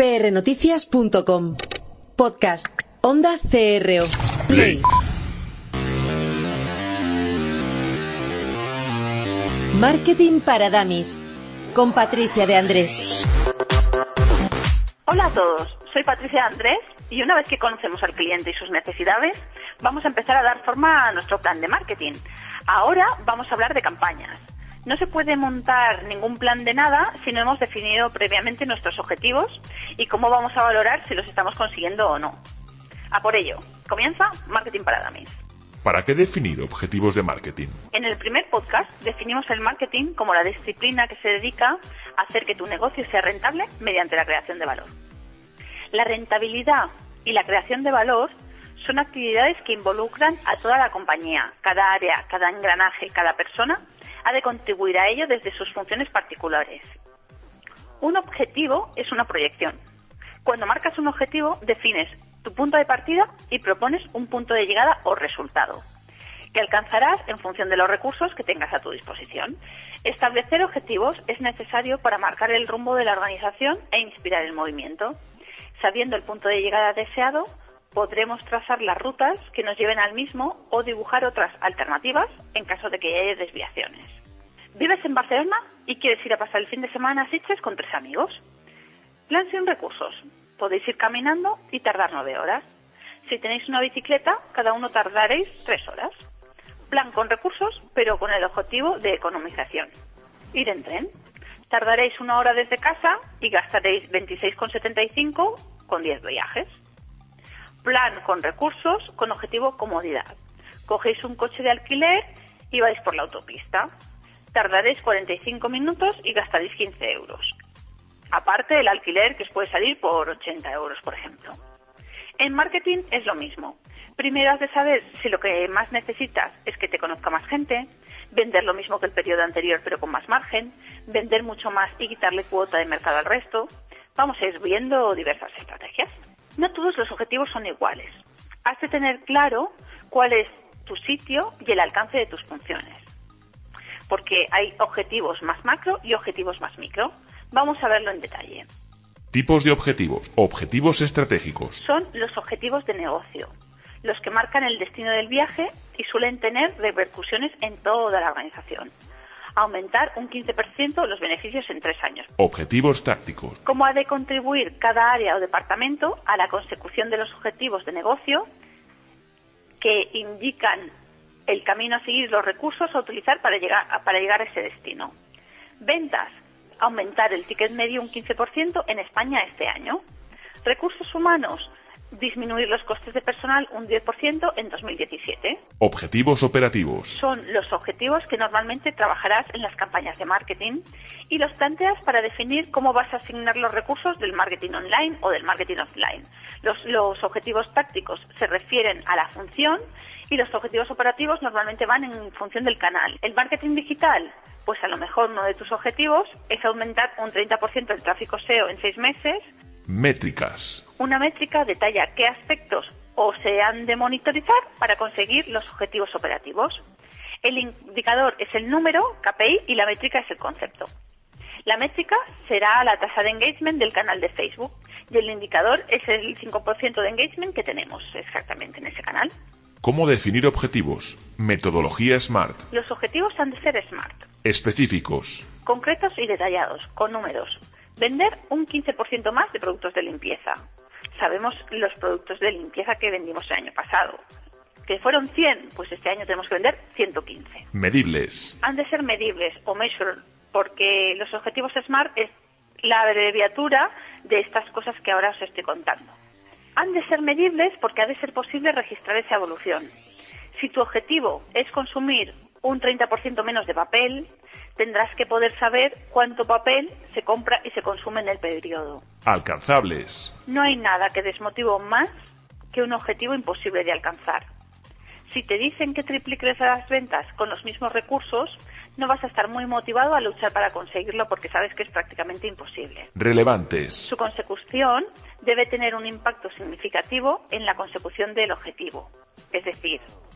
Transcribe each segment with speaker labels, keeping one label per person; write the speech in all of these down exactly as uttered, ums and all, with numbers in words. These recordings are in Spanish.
Speaker 1: p r noticias punto com. Podcast Onda C R O. Play. Marketing para Dummies, con Patricia de Andrés.
Speaker 2: Hola a todos, soy Patricia de Andrés y una vez que conocemos al cliente y sus necesidades, vamos a empezar a dar forma a nuestro plan de marketing. Ahora vamos a hablar de campañas. No se puede montar ningún plan de nada si no hemos definido previamente nuestros objetivos y cómo vamos a valorar si los estamos consiguiendo o no. A por ello, comienza Marketing para Dummies.
Speaker 3: ¿Para qué definir objetivos de marketing?
Speaker 2: En el primer podcast definimos el marketing como la disciplina que se dedica a hacer que tu negocio sea rentable mediante la creación de valor. La rentabilidad y la creación de valor son actividades que involucran a toda la compañía. Cada área, cada engranaje, cada persona ha de contribuir a ello desde sus funciones particulares. Un objetivo es una proyección. Cuando marcas un objetivo, defines tu punto de partida y propones un punto de llegada o resultado, que alcanzarás en función de los recursos que tengas a tu disposición. Establecer objetivos es necesario para marcar el rumbo de la organización e inspirar el movimiento. Sabiendo el punto de llegada deseado, podremos trazar las rutas que nos lleven al mismo o dibujar otras alternativas en caso de que haya desviaciones. ¿Vives en Barcelona y quieres ir a pasar el fin de semana a Sitges con tres amigos? Plan sin recursos. Podéis ir caminando y tardar nueve horas. Si tenéis una bicicleta, cada uno tardaréis tres horas. Plan con recursos, pero con el objetivo de economización. Ir en tren. Tardaréis una hora desde casa y gastaréis veintiséis con setenta y cinco con diez viajes. Plan con recursos, con objetivo comodidad. Cogéis un coche de alquiler y vais por la autopista. Tardaréis cuarenta y cinco minutos y gastaréis quince euros. Aparte del alquiler, que os puede salir por ochenta euros, por ejemplo. En marketing es lo mismo. Primero has de saber si lo que más necesitas es que te conozca más gente, vender lo mismo que el periodo anterior pero con más margen, vender mucho más y quitarle cuota de mercado al resto. Vamos a ir viendo diversas estrategias. No todos los objetivos son iguales. Has de tener claro cuál es tu sitio y el alcance de tus funciones. Porque hay objetivos más macro y objetivos más micro. Vamos a verlo en detalle.
Speaker 3: Tipos de objetivos. Objetivos estratégicos.
Speaker 2: Son los objetivos de negocio, los que marcan el destino del viaje y suelen tener repercusiones en toda la organización. Aumentar un quince por ciento los beneficios en tres años.
Speaker 3: Objetivos tácticos.
Speaker 2: ¿Cómo ha de contribuir cada área o departamento a la consecución de los objetivos de negocio que indican el camino a seguir, los recursos a utilizar para llegar, para llegar a ese destino? Ventas. Aumentar el ticket medio un quince por ciento en España este año. Recursos humanos. Disminuir los costes de personal un diez por ciento en dos mil diecisiete.
Speaker 3: Objetivos operativos.
Speaker 2: Son los objetivos que normalmente trabajarás en las campañas de marketing y los planteas para definir cómo vas a asignar los recursos del marketing online o del marketing offline. Los, los objetivos tácticos se refieren a la función y los objetivos operativos normalmente van en función del canal. El marketing digital, pues a lo mejor uno de tus objetivos es aumentar un treinta por ciento el tráfico S E O en seis meses.
Speaker 3: Métricas.
Speaker 2: Una métrica detalla qué aspectos o se han de monitorizar para conseguir los objetivos operativos. El indicador es el número, K P I, y la métrica es el concepto. La métrica será la tasa de engagement del canal de Facebook y el indicador es el cinco por ciento de engagement que tenemos exactamente en ese canal.
Speaker 3: ¿Cómo definir objetivos? Metodología SMART.
Speaker 2: Los objetivos han de ser SMART.
Speaker 3: Específicos.
Speaker 2: Concretos y detallados, con números. Vender un quince por ciento más de productos de limpieza. Sabemos los productos de limpieza que vendimos el año pasado. Que fueron cien, pues este año tenemos que vender ciento quince.
Speaker 3: Medibles.
Speaker 2: Han de ser medibles o measure, porque los objetivos SMART es la abreviatura de estas cosas que ahora os estoy contando. Han de ser medibles porque ha de ser posible registrar esa evolución. Si tu objetivo es consumir un treinta por ciento menos de papel, tendrás que poder saber cuánto papel se compra y se consume en el periodo.
Speaker 3: Alcanzables.
Speaker 2: No hay nada que desmotive más que un objetivo imposible de alcanzar. Si te dicen que tripliques las ventas con los mismos recursos, no vas a estar muy motivado a luchar para conseguirlo porque sabes que es prácticamente imposible.
Speaker 3: Relevantes.
Speaker 2: Su consecución debe tener un impacto significativo en la consecución del objetivo. Es decir,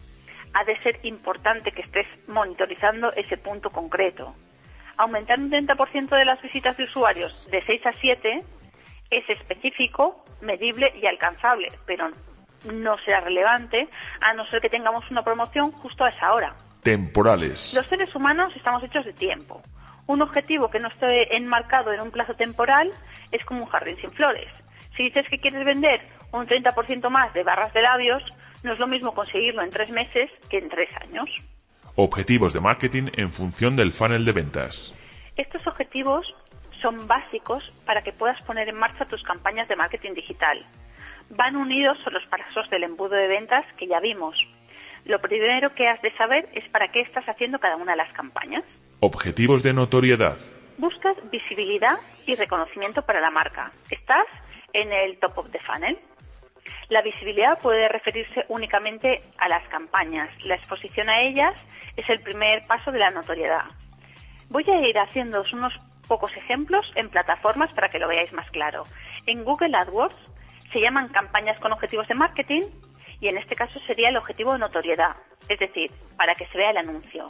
Speaker 2: ha de ser importante que estés monitorizando ese punto concreto. Aumentar un treinta por ciento de las visitas de usuarios de seis a siete Es específico, medible y alcanzable, pero no será relevante a no ser que tengamos una promoción justo a esa hora.
Speaker 3: Temporales.
Speaker 2: Los seres humanos estamos hechos de tiempo. Un objetivo que no esté enmarcado en un plazo temporal es como un jardín sin flores. Si dices que quieres vender un treinta por ciento más de barras de labios, no es lo mismo conseguirlo en tres meses que en tres años.
Speaker 3: Objetivos de marketing en función del funnel de ventas.
Speaker 2: Estos objetivos son básicos para que puedas poner en marcha tus campañas de marketing digital. Van unidos a los pasos del embudo de ventas que ya vimos. Lo primero que has de saber es para qué estás haciendo cada una de las campañas.
Speaker 3: Objetivos de notoriedad.
Speaker 2: Buscas visibilidad y reconocimiento para la marca. Estás en el top of the funnel. La visibilidad puede referirse únicamente a las campañas. La exposición a ellas es el primer paso de la notoriedad. Voy a ir haciéndoos unos pocos ejemplos en plataformas para que lo veáis más claro. En Google AdWords se llaman campañas con objetivos de marketing y en este caso sería el objetivo de notoriedad, es decir, para que se vea el anuncio.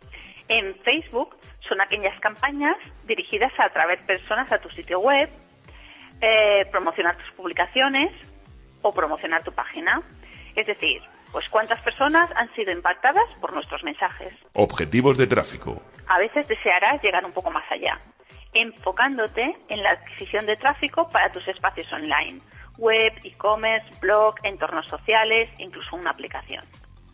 Speaker 2: En Facebook son aquellas campañas dirigidas a atraer personas a tu sitio web, eh, promocionar tus publicaciones o promocionar tu página. Es decir, pues cuántas personas han sido impactadas por nuestros mensajes.
Speaker 3: Objetivos de tráfico.
Speaker 2: A veces desearás llegar un poco más allá, enfocándote en la adquisición de tráfico para tus espacios online, web, e-commerce, blog, entornos sociales, incluso una aplicación.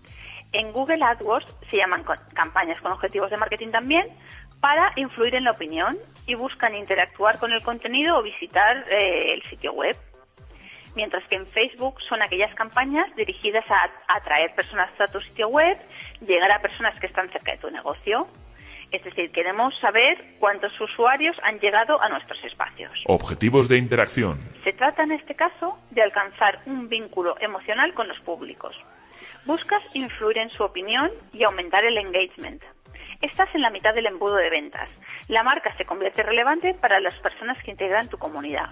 Speaker 2: En Google AdWords se llaman campañas con objetivos de marketing también para influir en la opinión y buscan interactuar con el contenido o visitar eh, el sitio web. Mientras que en Facebook son aquellas campañas dirigidas a atraer personas a tu sitio web, llegar a personas que están cerca de tu negocio. Es decir, queremos saber cuántos usuarios han llegado a nuestros espacios.
Speaker 3: Objetivos de interacción.
Speaker 2: Se trata en este caso de alcanzar un vínculo emocional con los públicos. Buscas influir en su opinión y aumentar el engagement. Estás en la mitad del embudo de ventas. La marca se convierte relevante para las personas que integran tu comunidad.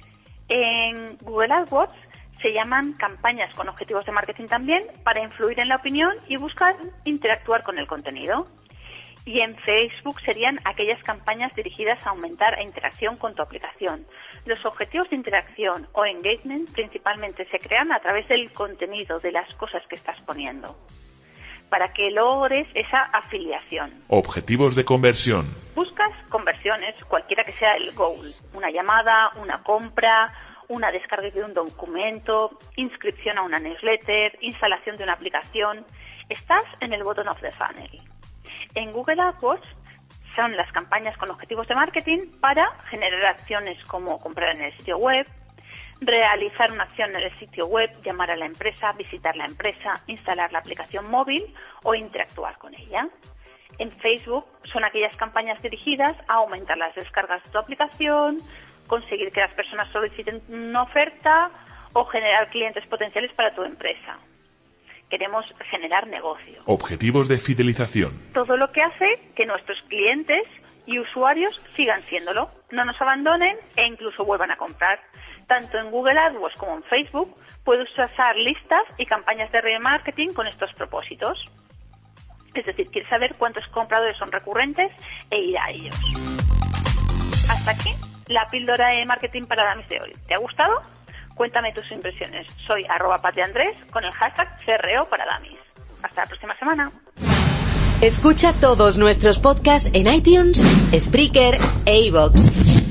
Speaker 2: En Google AdWords se llaman campañas con objetivos de marketing también para influir en la opinión y buscar interactuar con el contenido. Y en Facebook serían aquellas campañas dirigidas a aumentar la interacción con tu aplicación. Los objetivos de interacción o engagement principalmente se crean a través del contenido, de las cosas que estás poniendo, para que logres esa afiliación.
Speaker 3: Objetivos de conversión.
Speaker 2: Buscas conversiones, cualquiera que sea el goal. Una llamada, una compra, una descarga de un documento, inscripción a una newsletter, instalación de una aplicación. Estás en el bottom of the funnel. En Google AdWords son las campañas con objetivos de marketing para generar acciones como comprar en el sitio web, realizar una acción en el sitio web, llamar a la empresa, visitar la empresa, instalar la aplicación móvil o interactuar con ella. En Facebook son aquellas campañas dirigidas a aumentar las descargas de tu aplicación, conseguir que las personas soliciten una oferta o generar clientes potenciales para tu empresa. Queremos generar negocio.
Speaker 3: Objetivos de fidelización.
Speaker 2: Todo lo que hace que nuestros clientes y usuarios sigan siéndolo, no nos abandonen e incluso vuelvan a comprar. Tanto en Google AdWords como en Facebook puedes usar listas y campañas de remarketing con estos propósitos. Es decir, quieres saber cuántos compradores son recurrentes e ir a ellos. Hasta aquí la píldora de marketing para Damis de hoy. ¿Te ha gustado? Cuéntame tus impresiones. Soy arroba patiandrés con el hashtag C R O para Damis. Hasta la próxima semana.
Speaker 1: Escucha todos nuestros podcasts en iTunes, Spreaker e iVoox.